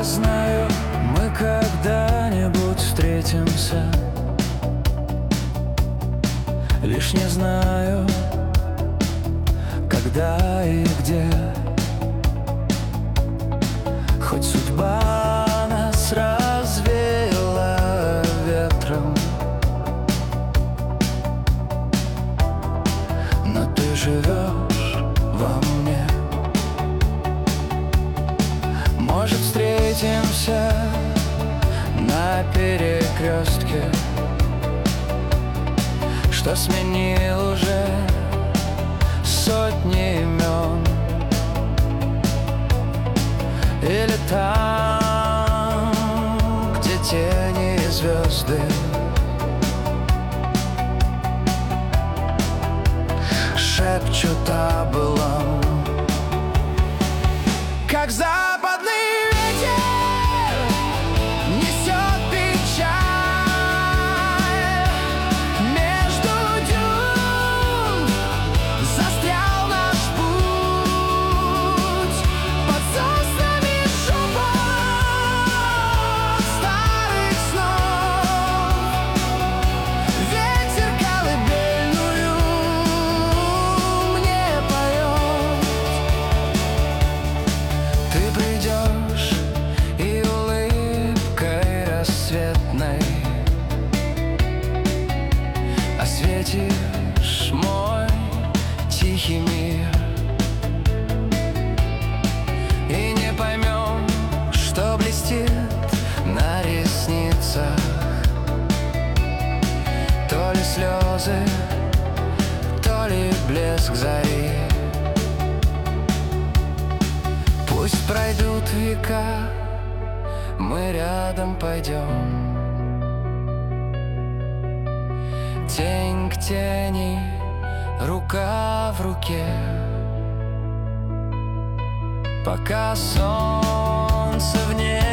знаю, мы когда-нибудь встретимся. Лишь не знаю, когда и где. Хоть судьба нас развеяла ветром, но ты живешь во мне. Может, встретимся на перекрестке, что сменил уже сотни имен. Или там, где тени и звезды шепчут о былом. Как западный ветер несет печаль, между дюн застрял наш путь. Под соснами шепот старых снов, ветер колыбельную мне поет. Ты придешь и улыбкой рассветной осветишь мой тихий мир. И не поймем, что блестит на ресницах, то ли слезы, то ли блеск зари. Пусть пройдут века, мы рядом пойдем, тень к тени, рука в руке, пока солнце в небе